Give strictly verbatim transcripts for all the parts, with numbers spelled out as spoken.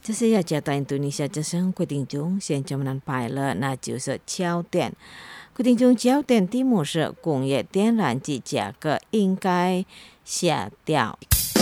这是要加到印度尼西亚之声规定中，现在我们摆了，那就是焦点。规定中焦点题目是工业电缆机价格应该下调。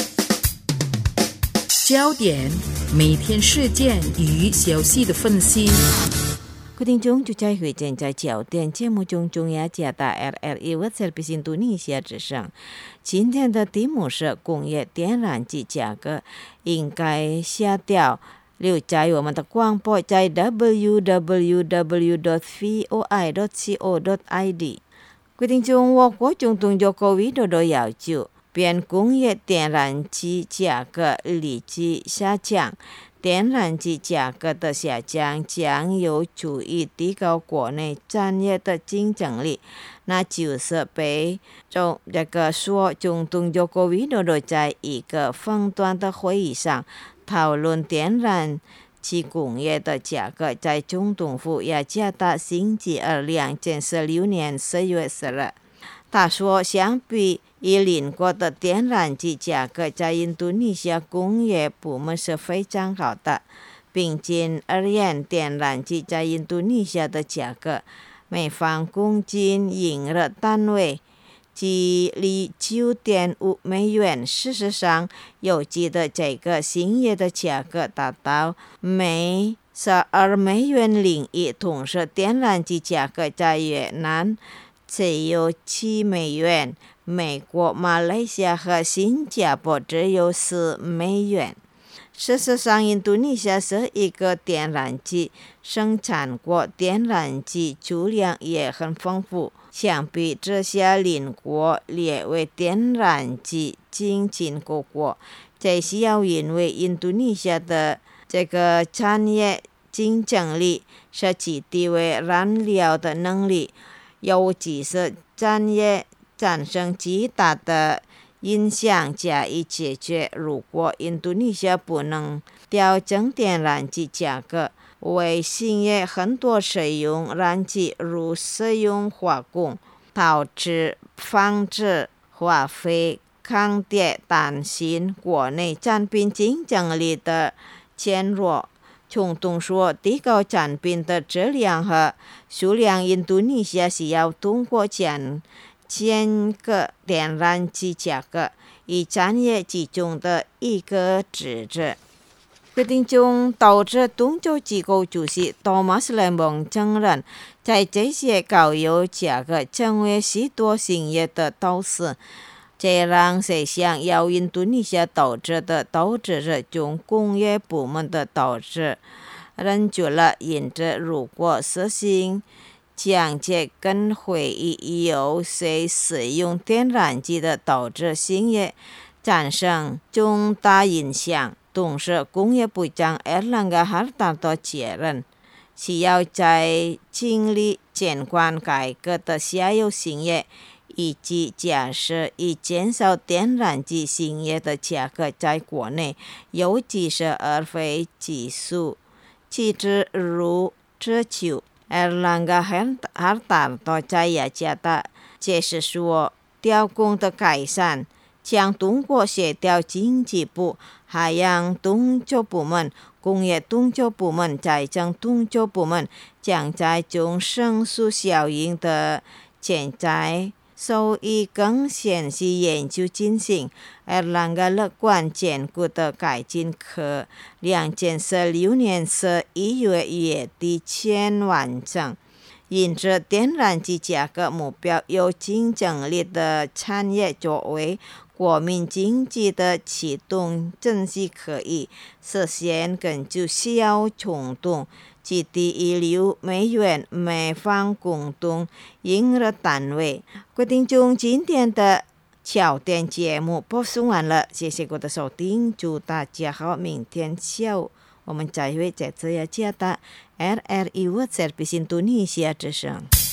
焦点每天事件与消息的分析。 规定中就在会见在焦点节目中，中央加大 R R I Service 印度尼西亚之声。今天的题目是工业电缆机价格应该下调。留在我们的广播在 double-u double-u double-u dot voi dot co dot i d。规定中，我国总统joko widodo要求便工业电缆机价格立即下降。电缆机价格的下降将有助于提高国内产业的竞争力。那就是被中这个说总统joko widodo在一个分段的会议上讨论电缆机工业的价格，在总统府雅加达星期二两千十六年四月十日。他说，相比于邻国的电缆机价格，在印度尼西亚工业部门是非常好的。平均而言，电缆机在印度尼西亚的价格每方公斤营业单位即离 九点五美元。事实上，有机的这个新业的价格达到每十二美元零一，同时电缆机价格在越南只有七美元，美国、马来西亚和新加坡只有四美元。事实上，印度尼西亚是一个电缆机生产国，电缆机数量也很丰富。相比之下，邻国列为电缆机经济国国，这是要因为印度尼西亚的这个产业竞争力是其地位燃料的能力，尤其是产业产生极大的影响加以解决。如果印度尼西亚不能调整电缆机价格，为新业很多使用燃气，如使用化工、陶瓷、纺织、化肥、钢铁，担心国内产品竞争力的减弱。总统说，提高产品的质量和数量，印度尼西亚需要通过降减个电缆机价格，以产业集中的一个职责。决定中，导致东洲机构主席 Thomas Lembong 承认，在这些高油价格成为许多行业的导师。这让谁想要印度尼西亚导致的导致是中工业部门的导致认出了，因此如果实行降价跟会议有谁使用电缆机的导致行业产生重大影响。同时，工业部长 Erlangga Hartarto 确认，需要在经历监管改革的下游行业以及假设以减少电缆机行业的价格在国内，尤其是而非技术机制如制球。Erlangga Hartarto 在雅加达解释说，调工的改善将通过协调经济部、海洋动作部门、工业动作部门、财政动作部门，将在中生数效应的潜在收益更显示研究进行。Erlangga乐观坚固的改进可两千十六年十一月月底前完成。因此，电缆机价格目标有竞争力的产业作为国民经济的启动，正是可以实现根据需要冲动极低于六美元每方公吨营业单位。决定中今天的焦点节目播送完了，谢谢各位的收听，祝大家好，明天下午我们再会在这雅加达 R R I Service 印度尼西亚之声。